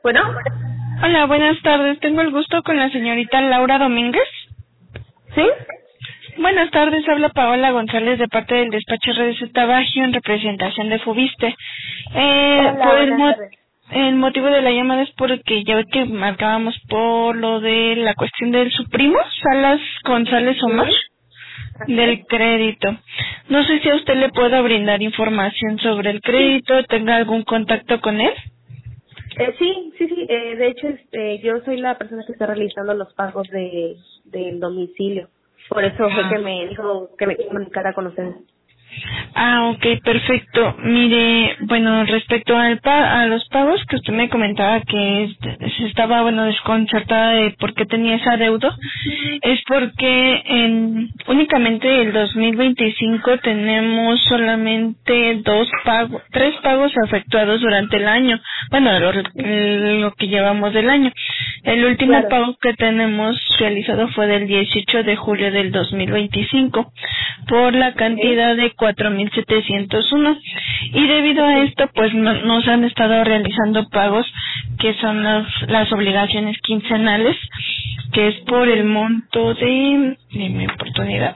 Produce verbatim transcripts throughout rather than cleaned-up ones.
Bueno. Hola, buenas tardes. Tengo el gusto con la señorita Laura Domínguez. ¿Sí? Buenas tardes, habla Paola González de parte del despacho Receta Bagio en representación de Fubiste. Eh, Hola, por el, buenas mo tardes. el motivo de la llamada es porque ya ve que marcábamos por lo de la cuestión de su primo, Salas González Omar, ¿Sí? del crédito. No sé si a usted le pueda brindar información sobre el crédito, tenga algún contacto con él. Eh, sí, sí, sí. Eh, de hecho, este, yo soy la persona que está realizando los pagos de del domicilio. Por eso fue Ah. que me dijo que me comunicara con ustedes. Ah, ok, perfecto. Mire, bueno, respecto al pa a los pagos que usted me comentaba que es- se estaba, bueno, desconcertada de por qué tenía ese adeudo, es porque en, únicamente el dos mil veinticinco tenemos solamente dos pagos, tres pagos efectuados durante el año, bueno, lo, lo que llevamos del año. El último Claro. pago que tenemos realizado fue del dieciocho de julio del dos mil veinticinco por la cantidad de cuatro mil setecientos uno, y debido a esto pues no, nos han estado realizando pagos que son las, las obligaciones quincenales, que es por el monto de, de mi oportunidad.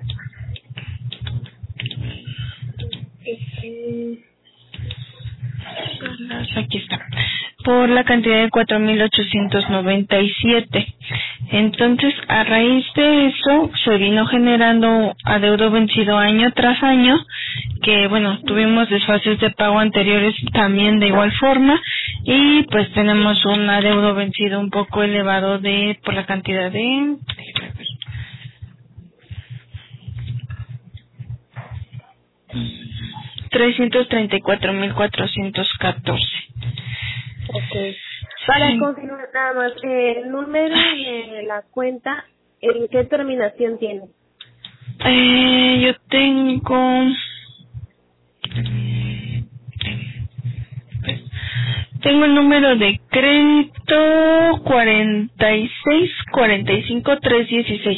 Este, Aquí está. Por la cantidad de cuatro mil ochocientos noventa y siete. Entonces, a raíz de eso, se vino generando adeudo vencido año tras año, que bueno, tuvimos desfases de pago anteriores también de igual forma, y pues tenemos un adeudo vencido un poco elevado de, por la cantidad de, trescientos treinta y cuatro mil cuatrocientos catorce. ok. Para Sí. continuar nada más, eh, el número de la cuenta, ¿en qué terminación tiene? Eh, yo tengo... Tengo el número de crédito cuarenta y seis cuarenta y cinco trescientos dieciséis.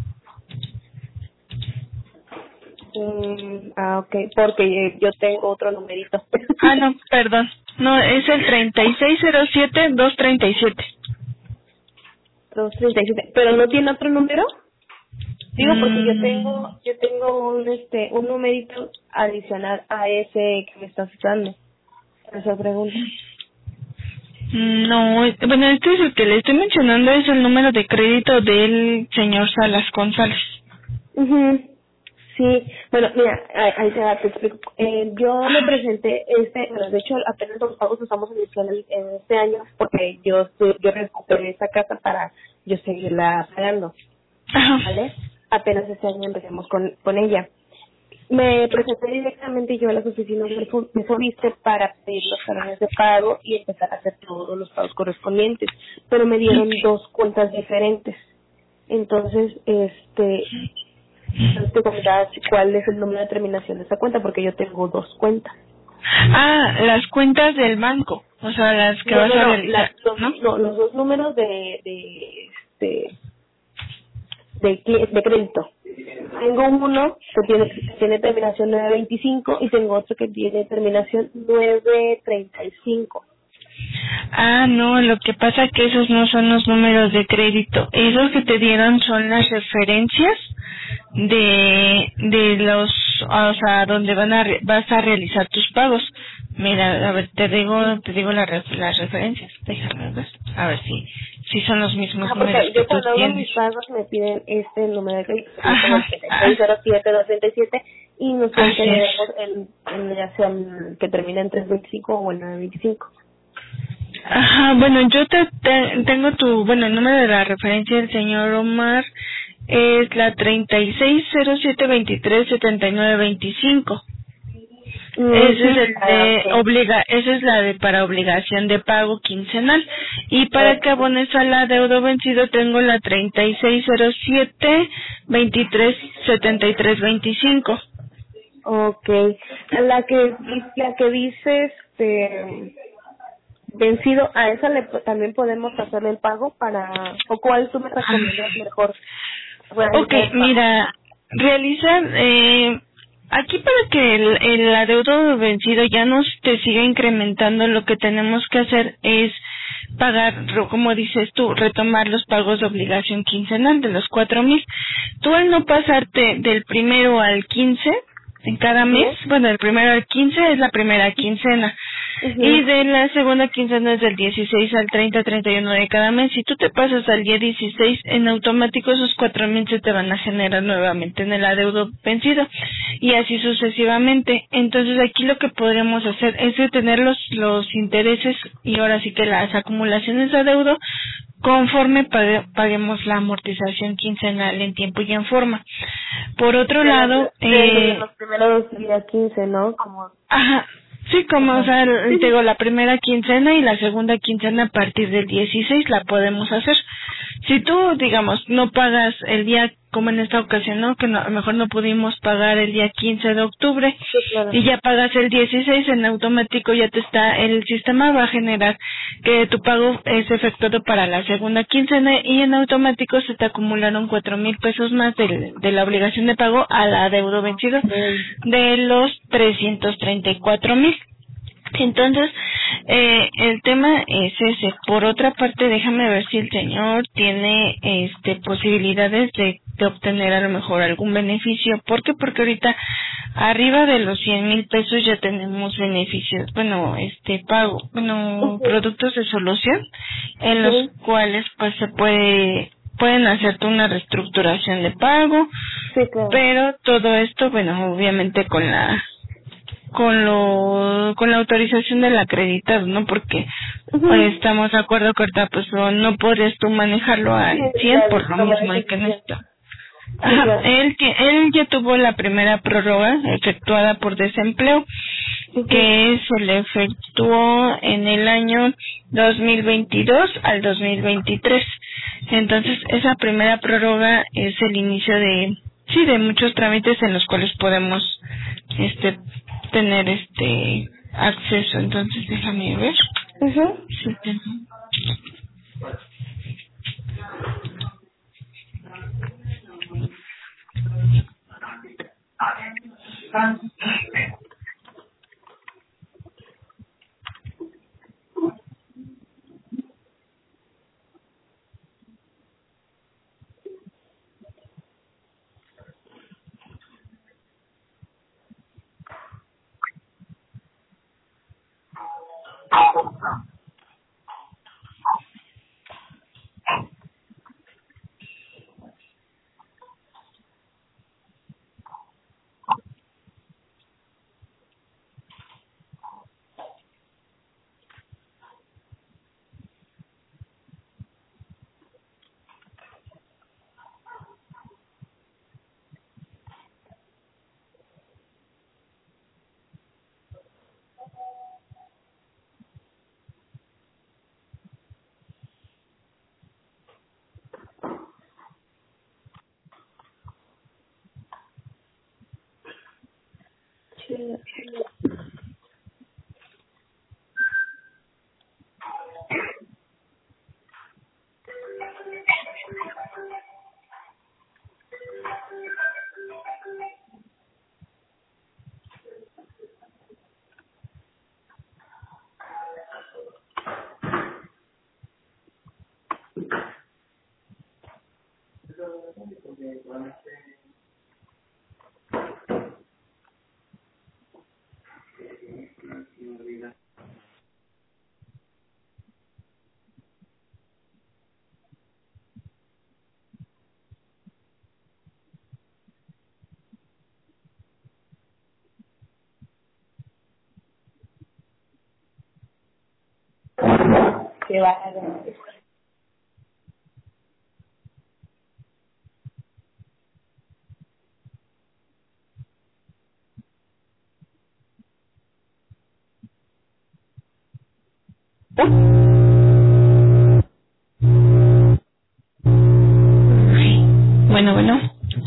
Mm, ah, ok, porque eh, yo tengo otro numerito. Ah, no, perdón. No, es el treinta y seis cero siete doscientos treinta y siete. dos treinta y siete. ¿Pero no tiene otro número? Digo porque yo Mm, tengo yo tengo un este un numerito adicional a ese que me estás dando. Por eso pregunto. no, es- bueno, este es el que le estoy mencionando, es el número de crédito del señor Salas González. Ujú. Sí, bueno, mira, ahí ahí te, va, te explico. Eh, yo me Ajá. presenté este, bueno, de hecho apenas los pagos los estamos iniciando en en este año porque yo estoy, yo recuperé esta casa para yo seguirla pagando, Ajá. ¿vale? Apenas este año empecemos con, con ella. Me presenté directamente yo a las oficinas del Fu- de Fobiste para pedir los talones de pago y empezar a hacer todos los pagos correspondientes, pero me dieron dos cuentas diferentes. Entonces, este, entonces te comentaba si- cuál es el número de terminación de esa cuenta, porque yo tengo dos cuentas. Ah, las cuentas del banco, o sea, las que No, vas no, a no, las, realizar, los, ¿no? no, los dos números de, de, este, de, cli- de crédito. Tengo uno que tiene, que tiene terminación nueve veinticinco y tengo otro que tiene terminación nueve treinta y cinco. Ah, no, lo que pasa que esos no son los números de crédito. Esos que te dieron son las referencias de de los, o sea, donde van a re- vas a realizar tus pagos. Mira, a ver, te digo te digo la ref- las referencias. Déjame ver, a ver si si son los mismos Ah, números porque que yo tú cuando hago tienes. mis pagos me piden este número de crédito, que es como el Ajá, treinta y seis ah, cero siete dos treinta y siete y nos piden que así es. agreguemos el, el, ya sea el que termina en tres veinticinco o el nueve veinticinco. Ajá, bueno, yo te, te- tengo tu, bueno, el número de la referencia del señor Omar es la treinta y seis cero siete veintitrés setenta y nueve veinticinco. Mm, Ese es sí, el ah, de ok. obliga, esa es la de para obligación de pago quincenal. Y para que Ok. abones al adeudo vencido tengo la treinta y seis cero siete veintitrés setenta y tres veinticinco. Okay. La que la que dice este vencido, a esa le po- también podemos hacerle el pago para o cuál tú me recomiendas mejor para Ok, realizar el pago. mira, realizar, eh, aquí para que el, el adeudo vencido ya no te siga incrementando, lo que tenemos que hacer es pagar, como dices tú, retomar los pagos de obligación quincenal de los cuatro mil. Tú al no pasarte del primero al quince en cada mes, ¿Sí? bueno, del primero al quince es la primera quincena. Uh-huh. Y de la segunda quincena es del dieciséis al treinta, treinta y uno de cada mes. Si tú te pasas al día dieciséis, en automático esos cuatro mil se te van a generar nuevamente en el adeudo vencido. Y así sucesivamente. Entonces aquí lo que podríamos hacer es detener los, los intereses y ahora sí que las acumulaciones de adeudo conforme pague, paguemos la amortización quincenal en tiempo y en forma. Por otro de lado... De, de eh, los primeros días quince, ¿no? Como... Ajá. Sí, como, ajá. O sea, te digo, la primera quincena y la segunda quincena a partir del dieciséis la podemos hacer. Si tú, digamos, no pagas el día, como en esta ocasión, ¿no? Que no, a lo mejor no pudimos pagar el día quince de octubre, sí, claro. Y ya pagas el dieciséis, en automático ya te está, el sistema va a generar que tu pago es efectuado para la segunda quincena y en automático se te acumularon cuatro mil pesos más de, de la obligación de pago a la adeudo vencido sí. de los trescientos treinta y cuatro mil. Entonces, eh, el tema es ese. Por otra parte, déjame ver si el señor tiene este posibilidades de, de obtener a lo mejor algún beneficio. ¿Por qué? Porque ahorita arriba de los cien mil pesos ya tenemos beneficios, bueno, este pago, bueno, uh-huh. productos de solución en los uh-huh. cuales pues se puede pueden hacerte una reestructuración de pago, sí, claro. Pero todo esto, bueno, obviamente con la con lo con la autorización del acreditado, ¿no? Porque uh-huh. pues, estamos de acuerdo que ahorita pues no podrías tú manejarlo al cien sí, por lo mismo hay que en esto. Ajá, sí, claro. él, él ya tuvo la primera prórroga efectuada por desempleo, uh-huh. que se le efectuó en el año dos mil veintidós al dos mil veintitrés. Entonces, esa primera prórroga es el inicio de, sí, de muchos trámites en los cuales podemos este tener este acceso. Entonces déjame ver. Uh-huh. Sí, tengo. Qué bárbaro. Bueno, bueno.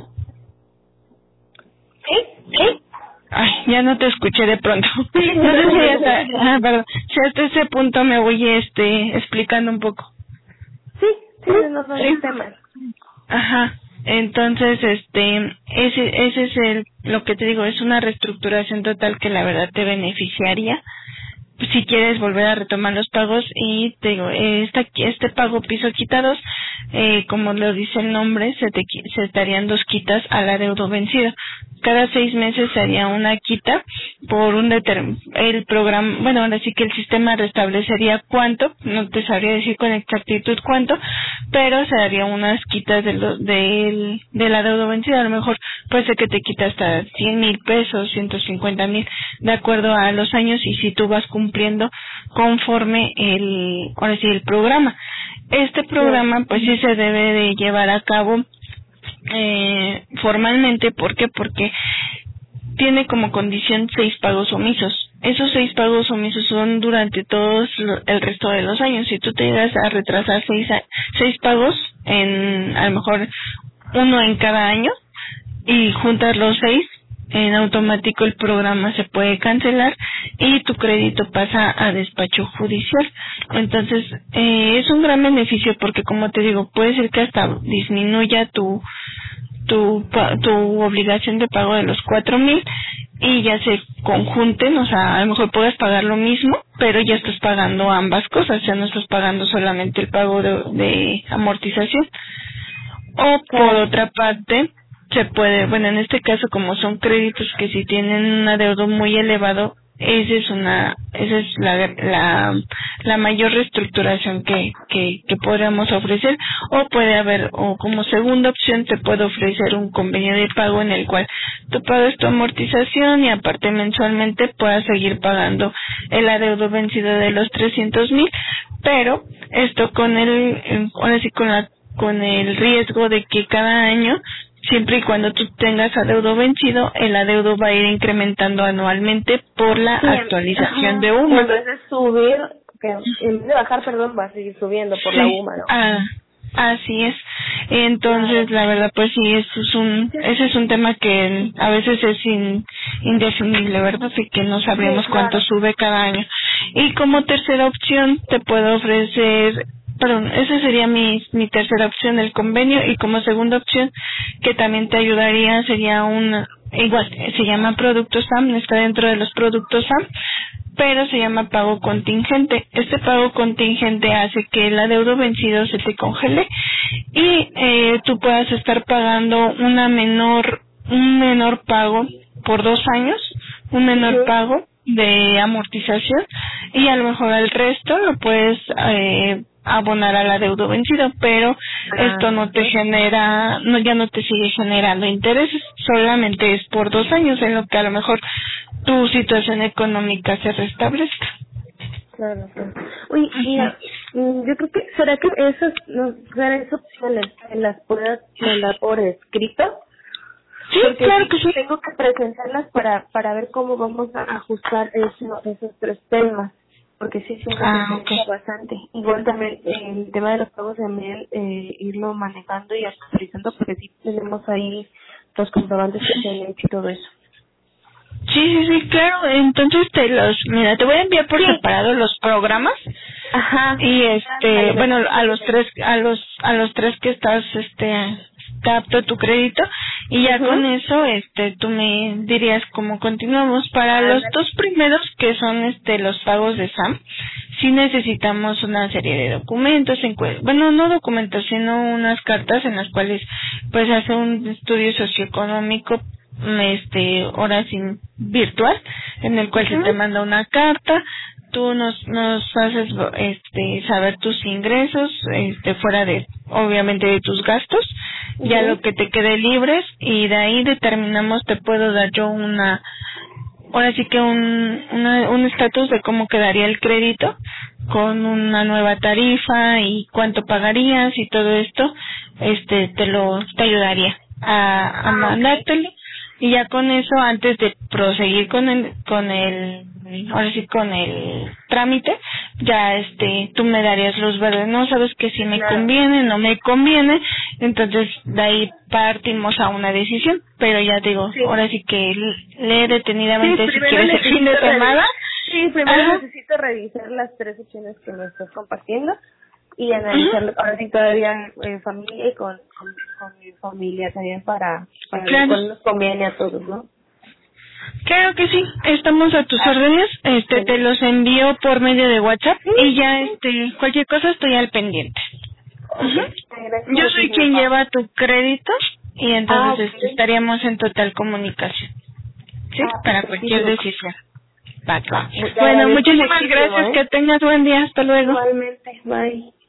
¿Sí? ¿Sí? Ay, ya no te escuché de pronto. No sé si hasta, ah, perdón, si hasta ese punto me voy este explicando un poco. Sí, sí, no son ¿Sí? temas. Ajá. Entonces, este, ese, ese es el, lo que te digo, es una reestructuración total que la verdad te beneficiaría. si quieres volver a retomar los pagos y te digo, esta, este pago piso quitados, eh, como lo dice el nombre, se te, se te harían dos quitas al adeudo vencido. Cada seis meses se haría una quita por un determin, el programa, bueno, ahora sí que el sistema restablecería cuánto, no te sabría decir con exactitud cuánto, pero se haría unas quitas de lo, del, del adeudo vencido. A lo mejor puede ser que te quita hasta cien mil pesos, ciento cincuenta mil, de acuerdo a los años y si tú vas cumpliendo conforme el, ahora sí, el programa. Este programa pues sí se debe de llevar a cabo eh, formalmente. ¿Por qué? Porque tiene como condición seis pagos omisos. Esos seis pagos omisos son durante todos lo, el resto de los años. Si tú te llegas a retrasar seis, seis pagos, en a lo mejor uno en cada año, y juntas los seis, en automático el programa se puede cancelar y tu crédito pasa a despacho judicial. Entonces, eh, es un gran beneficio porque, como te digo, puede ser que hasta disminuya tu tu tu obligación de pago de los cuatro mil y ya se conjunten, o sea, a lo mejor puedes pagar lo mismo, pero ya estás pagando ambas cosas, ya no estás pagando solamente el pago de, de amortización. O por otra parte, se puede, bueno, en este caso, como son créditos que si tienen un adeudo muy elevado, esa es una, esa es la la, la mayor reestructuración que, que que podríamos ofrecer. O puede haber, o como segunda opción, te puedo ofrecer un convenio de pago en el cual tú pagas tu amortización y aparte mensualmente puedas seguir pagando el adeudo vencido de los trescientos mil, pero esto con el, ahora sí con la con el riesgo de que cada año, siempre y cuando tú tengas adeudo vencido, el adeudo va a ir incrementando anualmente por la sí, actualización ajá, de U M A. En vez de subir, que en vez de bajar, perdón, va a seguir subiendo por sí, la U M A, ¿no? Ah, así es. Entonces, claro, la verdad, pues sí, eso es un, ese es un tema que a veces es in, indefinible, ¿verdad? Así que no sabríamos sí, claro, cuánto sube cada año. Y como tercera opción, te puedo ofrecer, perdón, esa sería mi, mi tercera opción, el convenio, y como segunda opción, que también te ayudaría, sería un, igual, se llama producto S A M, está dentro de los productos S A M, pero se llama pago contingente. Este pago contingente hace que el adeudo vencido se te congele y eh, tú puedas estar pagando una menor, un menor pago por dos años, un menor sí, pago de amortización, y a lo mejor el resto lo puedes eh, abonar al adeudo vencido, pero ah, esto no te genera, no ya no te sigue generando intereses, solamente es por dos años en lo que a lo mejor tu situación económica se restablezca. Claro, claro. Uy, mira, yo creo que, ¿será que esas, no, esas opciones las puedas mandar por escrito? Sí, porque claro que sí. Tengo que presentarlas para para ver cómo vamos a ajustar eso, esos tres temas, porque sí, sí, ah, me okay, bastante. Igual también eh, el tema de los pagos también, eh, irlo manejando y actualizando, porque sí tenemos ahí los comprobantes que se han hecho y todo eso. Sí, sí, sí, claro. Entonces te los, mira, te voy a enviar por sí, separado los programas. Ajá. Y este, bueno, a los tres, a los, a los tres que estás, este, está apto tu crédito, y ya uh-huh, con eso, este, tú me dirías cómo continuamos. Para ah, los dos primeros, que son, este, los pagos de S A M, sí necesitamos una serie de documentos, en cual, bueno, no documentos, sino unas cartas en las cuales, pues, hace un estudio socioeconómico, este, ahora sí, virtual, en el cual uh-huh, se te manda una carta. Tú nos nos haces este saber tus ingresos, este fuera de, obviamente, de tus gastos, uh-huh, ya lo que te quede libres, y de ahí determinamos, te puedo dar yo una, ahora sí que un una, un estatus de cómo quedaría el crédito con una nueva tarifa y cuánto pagarías y todo esto, este te lo te ayudaría a, a mandártelo. Y ya con eso, antes de proseguir con el, con el, ahora sí con el trámite, ya este, tú me darías luz verde, no sabes que si me claro, conviene, no me conviene, entonces de ahí partimos a una decisión, pero ya digo, sí, ahora sí que lee detenidamente sí, si quieres el fin de semana. Sí, primero Ajá. necesito revisar las tres opciones que me estás compartiendo y analizarlo, uh-huh, ahora sí todavía en familia y con, con, con mi familia también para, para claro, ver cuál nos conviene a todos, ¿no? Claro que sí, estamos a tus órdenes, este, te los envío por medio de WhatsApp y ya, este, cualquier cosa estoy al pendiente. Uh-huh. Yo soy quien lleva tu crédito y entonces ah, okay. este, estaríamos en total comunicación, ¿sí? Ah, para cualquier decisión. Va, va. Bueno, muchísimas gracias, ¿eh? Que tengas buen día, hasta luego. Igualmente, bye.